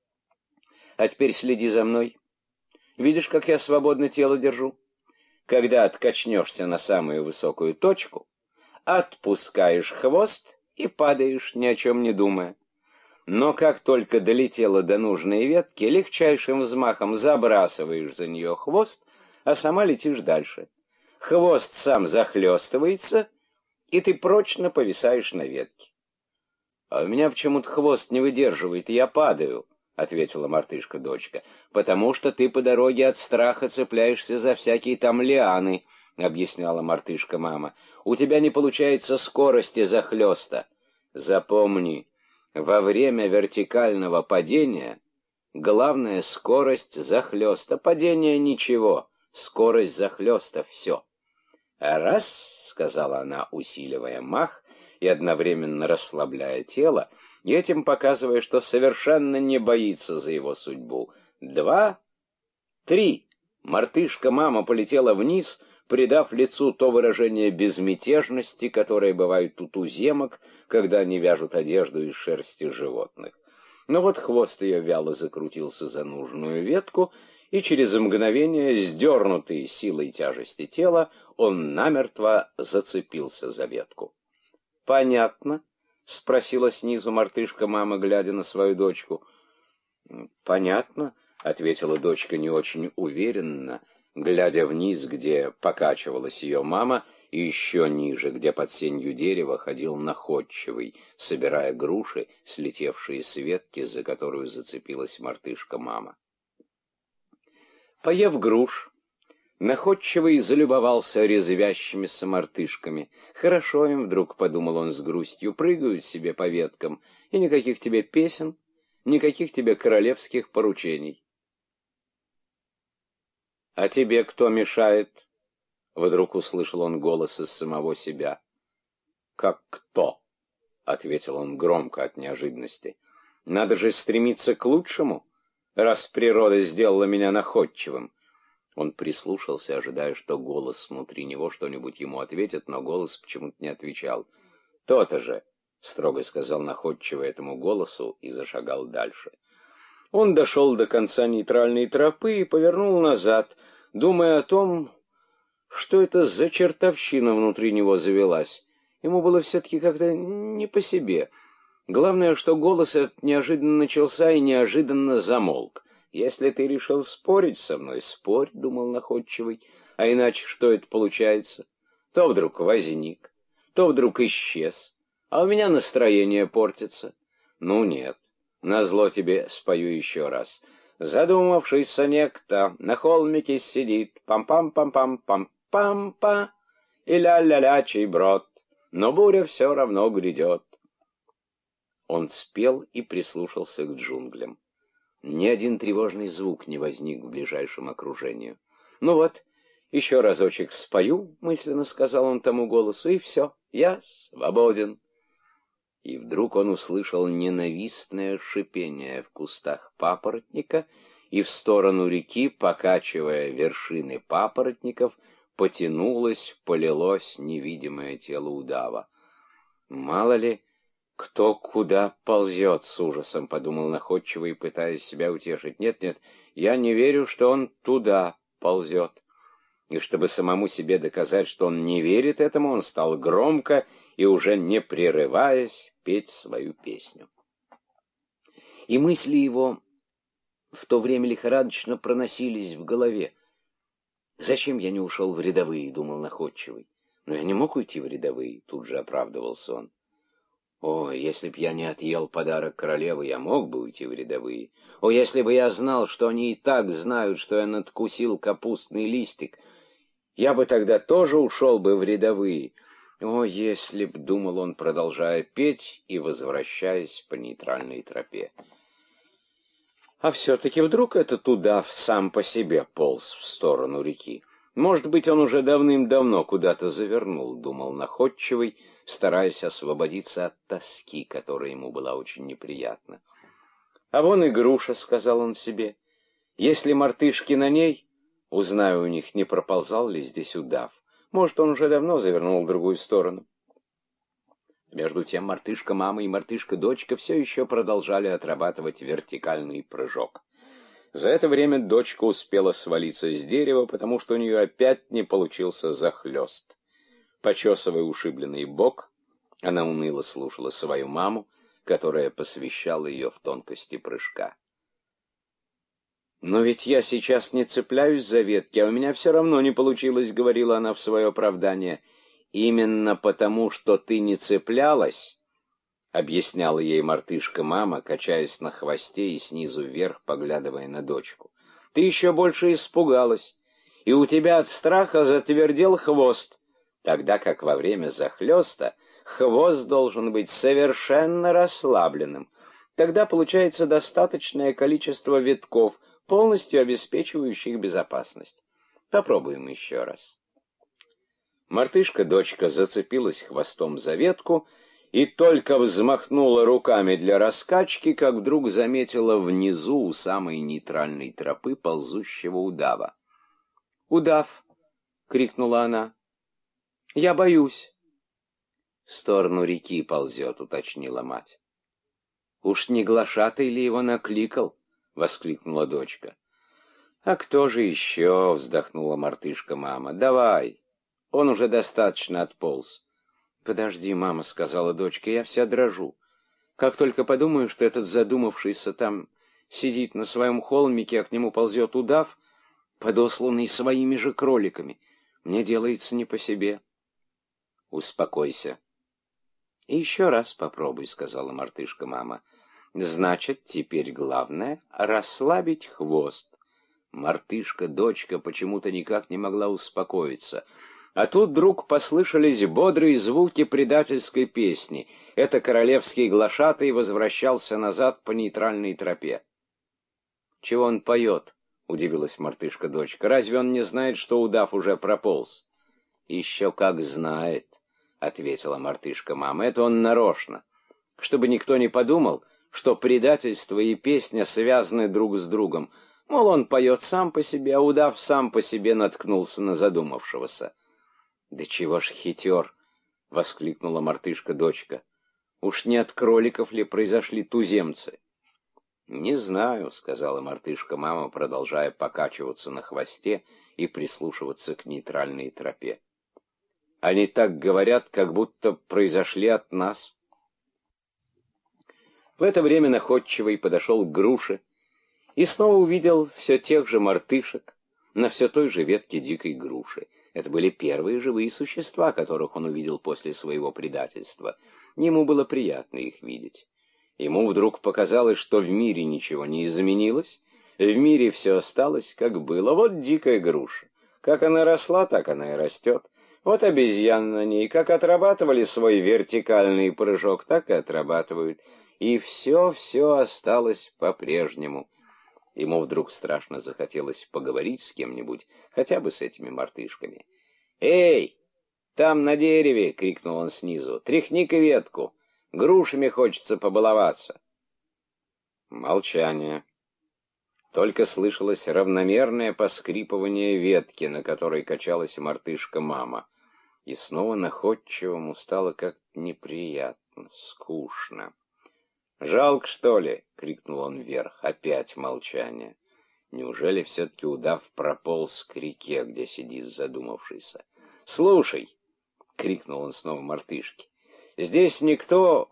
А теперь следи за мной. Видишь, как я свободно тело держу? Когда откачнешься на самую высокую точку, отпускаешь хвост и падаешь, ни о чем не думая. Но как только долетела до нужной ветки, легчайшим взмахом забрасываешь за нее хвост, а сама летишь дальше. Хвост сам захлестывается, и ты прочно повисаешь на ветке. — А у меня почему-то хвост не выдерживает, и я падаю, — ответила мартышка-дочка. — Потому что ты по дороге от страха цепляешься за всякие там лианы, — объясняла мартышка-мама. — У тебя не получается скорости захлеста. Запомни, во время вертикального падения главная скорость захлеста. Падение ничего, скорость захлеста — все. «Раз», — сказала она, усиливая мах и одновременно расслабляя тело, и этим показывая, что совершенно не боится за его судьбу. «Два, три». Мартышка-мама полетела вниз, придав лицу то выражение безмятежности, которое бывает у туземок, когда они вяжут одежду из шерсти животных. Но вот хвост ее вяло закрутился за нужную ветку, и через мгновение, сдернутый силой тяжести тела, он намертво зацепился за ветку. «Понятно?» — спросила снизу мартышка-мама, глядя на свою дочку. «Понятно», — ответила дочка не очень уверенно, глядя вниз, где покачивалась ее мама, и еще ниже, где под сенью дерева ходил находчивый, собирая груши, слетевшие с ветки, за которую зацепилась мартышка-мама. Поев груш, находчивый залюбовался резвящимися мартышками. «Хорошо им вдруг», — подумал он с грустью, — «прыгают себе по веткам, и никаких тебе песен, никаких тебе королевских поручений». «А тебе кто мешает?» — вдруг услышал он голос из самого себя. «Как кто?» — ответил он громко от неожиданности. «Надо же стремиться к лучшему, раз природа сделала меня находчивым». Он прислушался, ожидая, что голос внутри него что-нибудь ему ответит, но голос почему-то не отвечал. «То-то же», — строго сказал находчиво этому голосу и зашагал дальше. Он дошел до конца нейтральной тропы и повернул назад, думая о том, что это за чертовщина внутри него завелась. Ему было все-таки как-то не по себе. Главное, что голос этот неожиданно начался и неожиданно замолк. «Если ты решил спорить со мной, спорь», — думал находчивый, — «а иначе что это получается? То вдруг возник, то вдруг исчез, а у меня настроение портится. Ну нет, назло тебе спою еще раз. Задумавшийся некто на холмике сидит, пам-пам-пам-пам-пам-па, и ля-ля-ля-чий брод, но буря все равно грядет». Он спел и прислушался к джунглям. Ни один тревожный звук не возник в ближайшем окружении. «Ну вот, еще разочек спою», — мысленно сказал он тому голосу, — «и все, я свободен». И вдруг он услышал ненавистное шипение в кустах папоротника, и в сторону реки, покачивая вершины папоротников, потянулось, полилось невидимое тело удава. «Мало ли, кто куда ползет», — с ужасом подумал находчивый, пытаясь себя утешить. «Нет-нет, я не верю, что он туда ползет». И чтобы самому себе доказать, что он не верит этому, он стал громко и уже не прерываясь петь свою песню. И мысли его в то время лихорадочно проносились в голове. «Зачем я не ушел в рядовые?» — думал находчивый. «Но я не мог уйти в рядовые», — тут же оправдывался он. «О, если б я не отъел подарок королевы, я мог бы уйти в рядовые. О, если бы я знал, что они и так знают, что я надкусил капустный листик, я бы тогда тоже ушел бы в рядовые. О, если б», — думал он, продолжая петь и возвращаясь по нейтральной тропе. А все-таки вдруг этот удав сам по себе полз в сторону реки. Может быть, он уже давным-давно куда-то завернул, думал находчивый, стараясь освободиться от тоски, которая ему была очень неприятна. «А вон и груша», — сказал он себе. «Если мартышки на ней, узнаю у них, не проползал ли здесь удав. Может, он уже давно завернул в другую сторону». Между тем мартышка-мама и мартышка-дочка все еще продолжали отрабатывать вертикальный прыжок. За это время дочка успела свалиться с дерева, потому что у нее опять не получился захлест. Почесывая ушибленный бок, она уныло слушала свою маму, которая посвящала ее в тонкости прыжка. «Но ведь я сейчас не цепляюсь за ветки, а у меня все равно не получилось», — говорила она в свое оправдание. «Именно потому, что ты не цеплялась», — объясняла ей мартышка-мама, качаясь на хвосте и снизу вверх, поглядывая на дочку. «Ты еще больше испугалась, и у тебя от страха затвердел хвост, тогда как во время захлеста хвост должен быть совершенно расслабленным. Тогда получается достаточное количество витков, полностью обеспечивающих безопасность. Попробуем еще раз». Мартышка-дочка зацепилась хвостом за ветку и только взмахнула руками для раскачки, как вдруг заметила внизу у самой нейтральной тропы ползущего удава. удав!» — крикнула она. «Я боюсь». «В сторону реки ползет», — уточнила мать. «Уж не глашатай ли его накликал?» — воскликнула дочка. «А кто же еще?» — вздохнула мартышка-мама. «Давай, он уже достаточно отполз». «Подожди, мама», — сказала дочка, — «я вся дрожу. Как только подумаю, что этот задумавшийся там сидит на своем холмике, а к нему ползет удав, подосланный своими же кроликами, мне делается не по себе». «Успокойся». «И еще раз попробуй», — сказала мартышка-мама. «Значит, теперь главное — расслабить хвост». Мартышка-дочка почему-то никак не могла успокоиться. А тут вдруг послышались бодрые звуки предательской песни. Это королевский глашатай возвращался назад по нейтральной тропе. «Чего он поет?» — удивилась мартышка-дочка. «Разве он не знает, что удав уже прополз?» «Еще как знает», — ответила мартышка-мама. «Это он нарочно, чтобы никто не подумал, что предательство и песня связаны друг с другом. Мол, он поет сам по себе, а удав сам по себе наткнулся на задумавшегося». «Да чего ж хитер!» — воскликнула мартышка-дочка. «Уж не от кроликов ли произошли туземцы?» «Не знаю», — сказала мартышка-мама, продолжая покачиваться на хвосте и прислушиваться к нейтральной тропе. «Они так говорят, как будто произошли от нас». В это время находчивый подошел к груше и снова увидел все тех же мартышек на все той же ветке дикой груши. Это были первые живые существа, которых он увидел после своего предательства. Ему было приятно их видеть. Ему вдруг показалось, что в мире ничего не изменилось, в мире все осталось, как было. Вот дикая груша. Как она росла, так она и растет. Вот обезьяны на ней, как отрабатывали свой вертикальный прыжок, так и отрабатывают. И все-все осталось по-прежнему. Ему вдруг страшно захотелось поговорить с кем-нибудь, хотя бы с этими мартышками. «Эй, там на дереве!» — крикнул он снизу. «Тряхни-ка ветку! Грушами хочется побаловаться!» Молчание. Только слышалось равномерное поскрипывание ветки, на которой качалась мартышка-мама. И снова находчивому стало как-то неприятно, скучно. «Жалко, что ли?» — крикнул он вверх. Опять молчание. Неужели все-таки удав прополз к реке, где сидит задумавшийся? «Слушай!» — крикнул он снова мартышке. «Здесь никто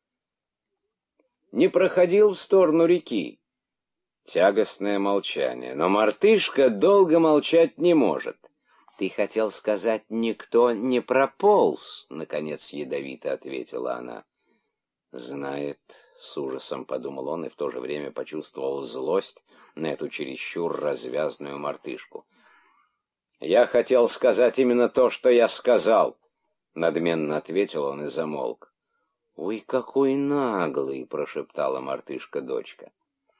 не проходил в сторону реки». Тягостное молчание. Но мартышка долго молчать не может. «Ты хотел сказать, никто не прополз?» — наконец ядовито ответила она. «Знает», — с ужасом подумал он и в то же время почувствовал злость на эту чересчур развязную мартышку. «Я хотел сказать именно то, что я сказал», — надменно ответил он и замолк. «Ой, какой наглый!» — прошептала мартышка-дочка.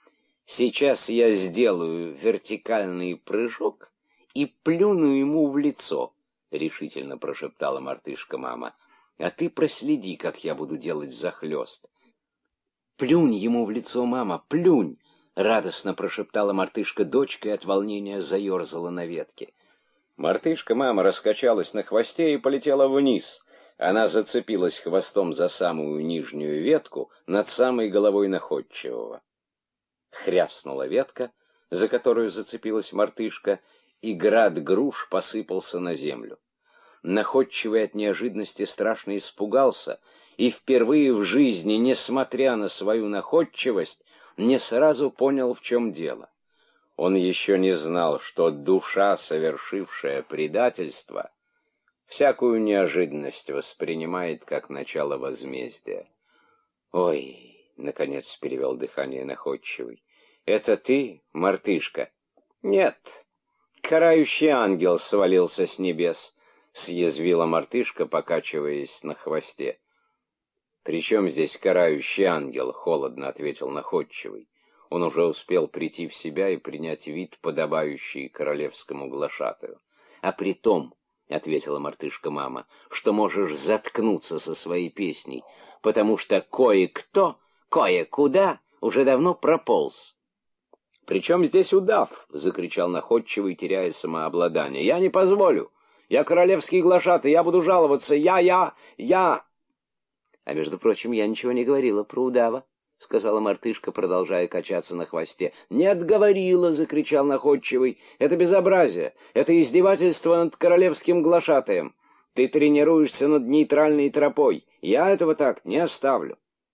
«Сейчас я сделаю вертикальный прыжок и плюну ему в лицо», — решительно прошептала мартышка-мама. «А ты проследи, как я буду делать захлёст». «Плюнь ему в лицо, мама, плюнь!» — радостно прошептала мартышка-дочка и от волнения заерзала на ветке. Мартышка-мама раскачалась на хвосте и полетела вниз. Она зацепилась хвостом за самую нижнюю ветку над самой головой находчивого. Хряснула ветка, за которую зацепилась мартышка, и град груш посыпался на землю. Находчивый от неожиданности страшно испугался и впервые в жизни, несмотря на свою находчивость, не сразу понял, в чем дело. Он еще не знал, что душа, совершившая предательство, всякую неожиданность воспринимает как начало возмездия. «Ой!» — наконец перевел дыхание находчивый. «Это ты, мартышка?» «Нет, карающий ангел свалился с небес», — съязвила мартышка, покачиваясь на хвосте. «При чем здесь карающий ангел?» — холодно ответил находчивый. Он уже успел прийти в себя и принять вид, подобающий королевскому глашатаю. «А при том, — ответила мартышка-мама, — что можешь заткнуться со своей песней, потому что кое-кто, кое-куда уже давно прополз». «Причем здесь удав?» — закричал находчивый, теряя самообладание. «Я не позволю! Я королевский глашатый, я буду жаловаться! Я, я, я...» «А между прочим, я ничего не говорила про удава», — сказала мартышка, продолжая качаться на хвосте. «Нет, говорила!» — закричал находчивый. «Это безобразие! Это издевательство над королевским глашатаем! Ты тренируешься над нейтральной тропой! Я этого так не оставлю!»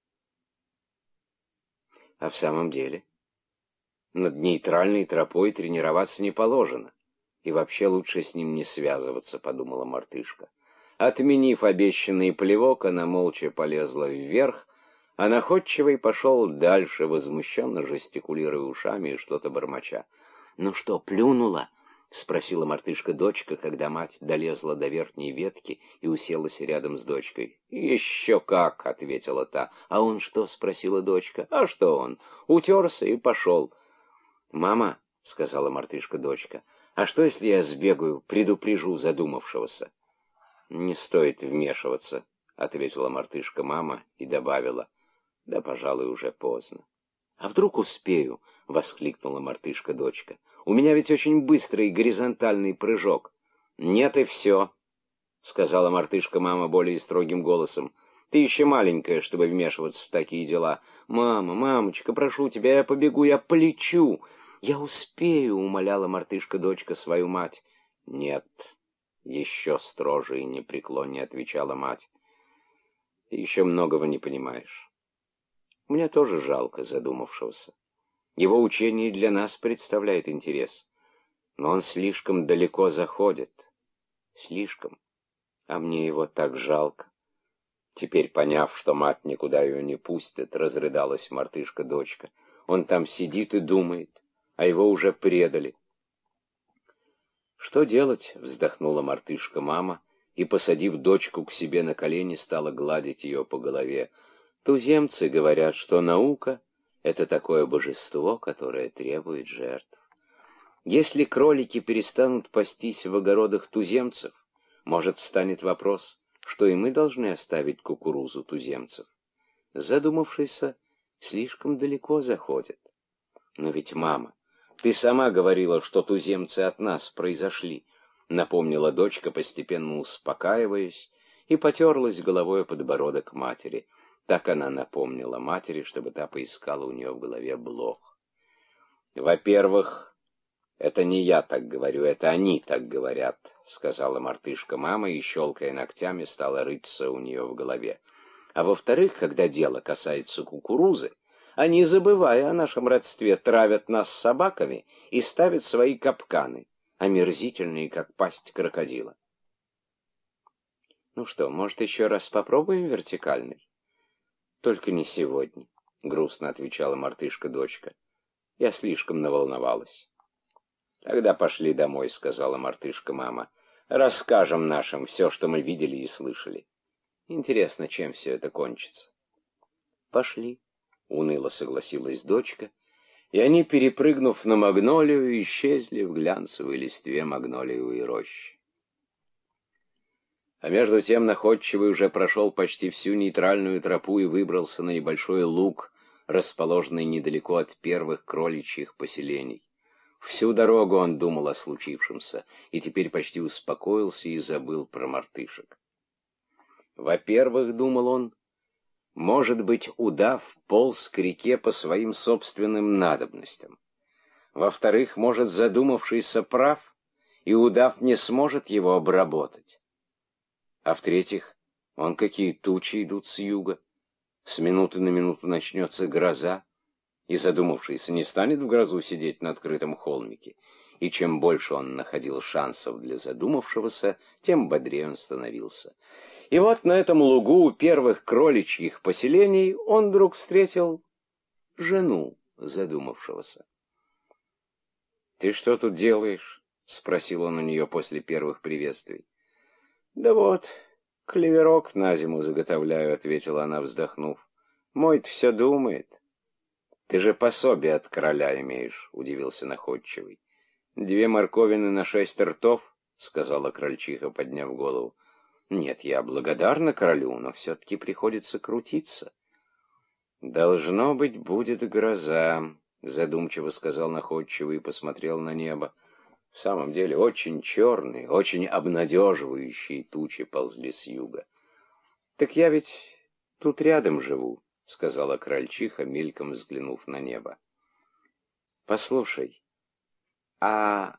А в самом деле, над нейтральной тропой тренироваться не положено. И вообще лучше с ним не связываться, подумала мартышка. Отменив обещанный плевок, она молча полезла вверх, а находчивый пошел дальше, возмущенно жестикулируя ушами и что-то бормоча. «Ну что, плюнула?» — спросила мартышка-дочка, когда мать долезла до верхней ветки и уселась рядом с дочкой. «Еще как!» — ответила та. «А он что?» — спросила дочка. «А что он? Утерся и пошел». «Мама», — сказала мартышка-дочка, — «а что, если я сбегаю, предупрежу задумавшегося?» «Не стоит вмешиваться», — ответила мартышка-мама и добавила. «Да, пожалуй, уже поздно». «А вдруг успею?» — воскликнула мартышка-дочка. «У меня ведь очень быстрый горизонтальный прыжок». «Нет, и все», — сказала мартышка-мама более строгим голосом. «Ты еще маленькая, чтобы вмешиваться в такие дела. Мама, мамочка, прошу тебя, я побегу, я полечу». «Я успею», — умоляла мартышка-дочка свою мать. «Нет», — еще строже и непреклоннее отвечала мать. «Ты еще многого не понимаешь. Мне тоже жалко задумавшегося. Его учение для нас представляет интерес, но он слишком далеко заходит. Слишком. А мне его так жалко». Теперь, поняв, что мать никуда ее не пустит, разрыдалась мартышка-дочка. Он там сидит и думает, а его уже предали. «Что делать?» — вздохнула мартышка-мама и, посадив дочку к себе на колени, стала гладить ее по голове. «Туземцы говорят, что наука — это такое божество, которое требует жертв. Если кролики перестанут пастись в огородах туземцев, может, встанет вопрос, что и мы должны оставить кукурузу туземцев. Задумавшийся слишком далеко заходит. Но ведь, мама, ты сама говорила, что туземцы от нас произошли», — напомнила дочка, постепенно успокаиваясь, и потерлась головой о подбородок матери. Так она напомнила матери, чтобы та поискала у нее в голове блох. «Во-первых, это не я так говорю, это они так говорят», — сказала мартышка-мама и, щелкая ногтями, стала рыться у нее в голове. «А во-вторых, когда дело касается кукурузы, они, забывая о нашем родстве, травят нас собаками и ставят свои капканы, омерзительные, как пасть крокодила». «Ну что, может, еще раз попробуем вертикальный?» «Только не сегодня», — грустно отвечала мартышка-дочка. «Я слишком наволновалась». «Тогда пошли домой», — сказала мартышка-мама. «Расскажем нашим все, что мы видели и слышали. Интересно, чем все это кончится». «Пошли», — уныло согласилась дочка, и они, перепрыгнув на магнолию, исчезли в глянцевой листве магнолиевой рощи. А между тем находчивый уже прошел почти всю нейтральную тропу и выбрался на небольшой луг, расположенный недалеко от первых кроличьих поселений. Всю дорогу он думал о случившемся, и теперь почти успокоился и забыл про мартышек. Во-первых, думал он, может быть, удав полз к реке по своим собственным надобностям. Во-вторых, может, задумавшийся прав, и удав не сможет его обработать. А в-третьих, он какие тучи идут с юга. С минуты на минуту начнется гроза, и задумавшийся не станет в грозу сидеть на открытом холмике. И чем больше он находил шансов для задумавшегося, тем бодрее он становился. И вот на этом лугу у первых кроличьих поселений он вдруг встретил жену задумавшегося. «Ты что тут делаешь?» — спросил он у нее после первых приветствий. «Да вот, клеверок на зиму заготовляю», — ответила она, вздохнув. «Мой-то все думает». «Ты же пособие от короля имеешь», — удивился находчивый. «Две морковины на шесть ртов», — сказала крольчиха, подняв голову. «Нет, я благодарна королю, но все-таки приходится крутиться». «Должно быть, будет гроза», — задумчиво сказал находчивый и посмотрел на небо. В самом деле очень черные, очень обнадеживающие тучи ползли с юга. «Так я ведь тут рядом живу», — сказала крольчиха, мельком взглянув на небо. «Послушай, а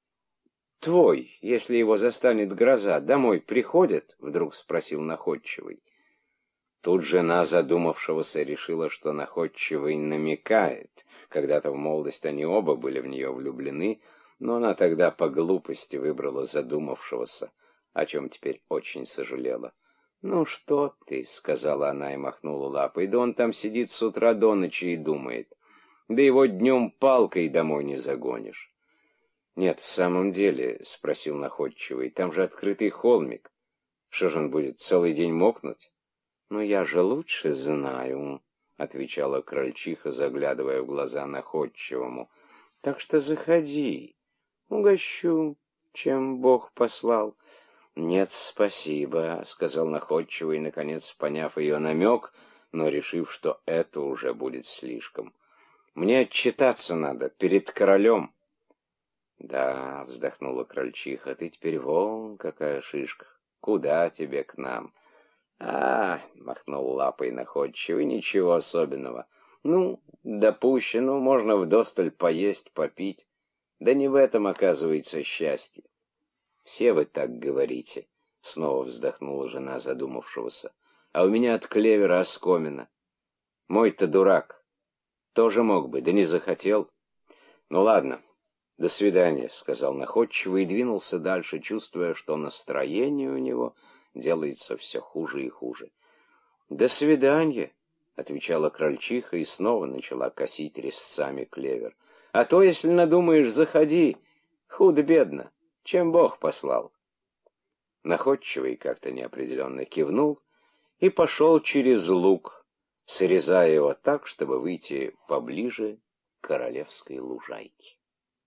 твой, если его застанет гроза, домой приходит?» — вдруг спросил находчивый. Тут жена задумавшегося решила, что находчивый намекает. Когда-то в молодости они оба были в нее влюблены, но она тогда по глупости выбрала задумавшегося, о чем теперь очень сожалела. «Ну что ты», — сказала она и махнула лапой, — «да он там сидит с утра до ночи и думает. Да его днем палкой домой не загонишь». «Нет, в самом деле», — спросил находчивый, — «там же открытый холмик. Что же он будет целый день мокнуть?» «Ну я же лучше знаю», — отвечала крольчиха, заглядывая в глаза находчивому. «Так что заходи, угощу, чем Бог послал». «Нет, спасибо», — сказал находчивый, наконец поняв ее намек, но решив, что это уже будет слишком. «Мне отчитаться надо перед королем». «Да», — вздохнула крольчиха, — «ты теперь вон какая шишка. Куда тебе к нам?» «А, — махнул лапой находчивый, — ничего особенного. Ну, допущено, можно вдосталь поесть, попить. Да не в этом, оказывается, счастье». «Все вы так говорите», — снова вздохнула жена задумавшегося. «А у меня от клевера оскомина. Мой-то дурак. Тоже мог бы, да не захотел. Ну ладно, до свидания», — сказал находчивый и двинулся дальше, чувствуя, что настроение у него делается все хуже и хуже. «До свидания», — отвечала крольчиха и снова начала косить резцами клевер. «А то, если надумаешь, заходи. Худо-бедно. Чем Бог послал?» Находчивый как-то неопределенно кивнул и пошел через луг, срезая его так, чтобы выйти поближе к королевской лужайке.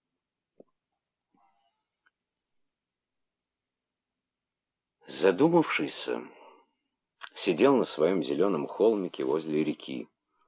Задумавшийся сидел на своем зеленом холмике возле реки.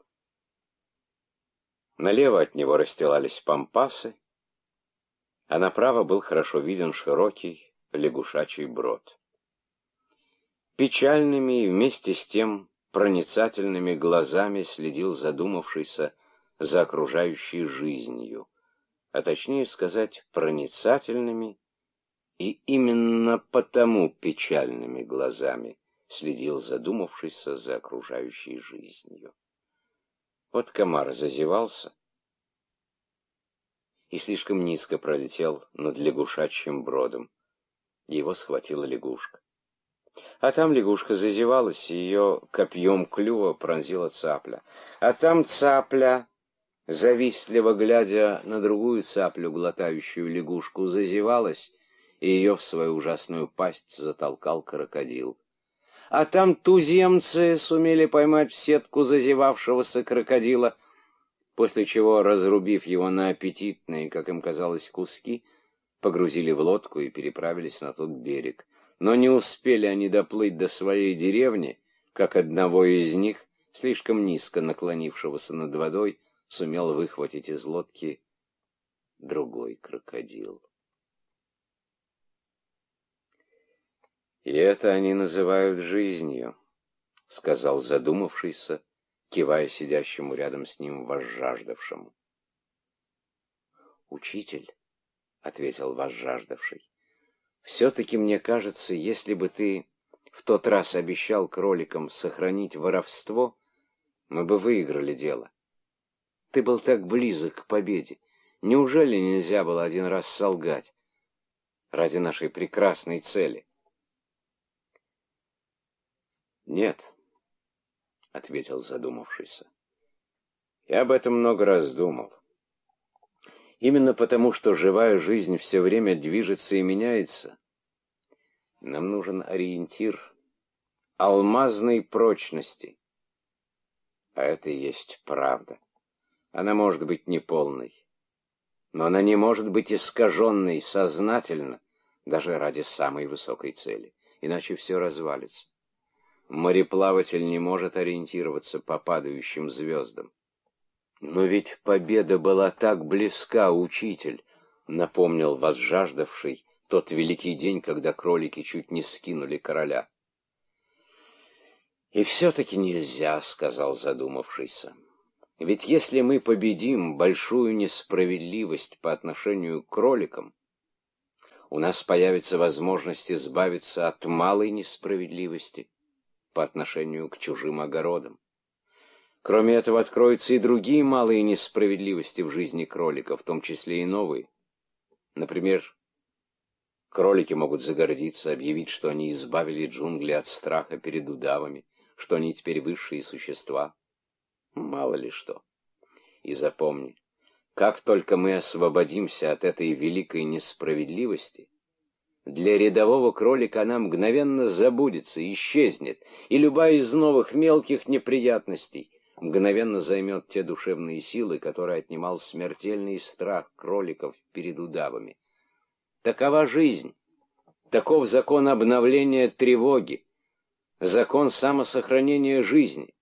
Налево от него расстилались пампасы, а направо был хорошо виден широкий лягушачий брод. Печальными и вместе с тем проницательными глазами следил задумавшийся за окружающей жизнью, а точнее сказать, проницательными и именно потому печальными глазами следил задумавшийся за окружающей жизнью. Вот комар зазевался и слишком низко пролетел над лягушачьим бродом. Его схватила лягушка. А там лягушка зазевалась, и ее копьем клюва пронзила цапля. А там цапля, завистливо глядя на другую цаплю, глотающую лягушку, зазевалась, и ее в свою ужасную пасть затолкал крокодил. А там туземцы сумели поймать в сетку зазевавшегося крокодила, после чего, разрубив его на аппетитные, как им казалось, куски, погрузили в лодку и переправились на тот берег. Но не успели они доплыть до своей деревни, как одного из них, слишком низко наклонившегося над водой, сумел выхватить из лодки другой крокодил. «И это они называют жизнью», — сказал задумавшийся, кивая сидящему рядом с ним возжаждавшему. «Учитель», — ответил возжаждавший, — «все-таки мне кажется, если бы ты в тот раз обещал кроликам сохранить воровство, мы бы выиграли дело. Ты был так близок к победе. Неужели нельзя было один раз солгать ради нашей прекрасной цели?» «Нет», — ответил задумавшийся, — «я об этом много раз думал. Именно потому, что живая жизнь все время движется и меняется, нам нужен ориентир алмазной прочности. А это и есть правда. Она может быть неполной, но она не может быть искаженной сознательно, даже ради самой высокой цели, иначе все развалится. Мореплаватель не может ориентироваться по падающим звездам. Но ведь победа была так близка, учитель, напомнил возжаждавший тот великий день, когда кролики чуть не скинули короля. «И все-таки нельзя», — сказал задумавшийся. «Ведь если мы победим большую несправедливость по отношению к кроликам, у нас появится возможность избавиться от малой несправедливости по отношению к чужим огородам. Кроме этого, откроются и другие малые несправедливости в жизни кролика, в том числе и новые. Например, кролики могут загордиться, объявить, что они избавили джунгли от страха перед удавами, что они теперь высшие существа. Мало ли что. И запомни, как только мы освободимся от этой великой несправедливости, для рядового кролика она мгновенно забудется, исчезнет, и любая из новых мелких неприятностей мгновенно займет те душевные силы, которые отнимал смертельный страх кроликов перед удавами. Такова жизнь, таков закон обновления тревоги, закон самосохранения жизни.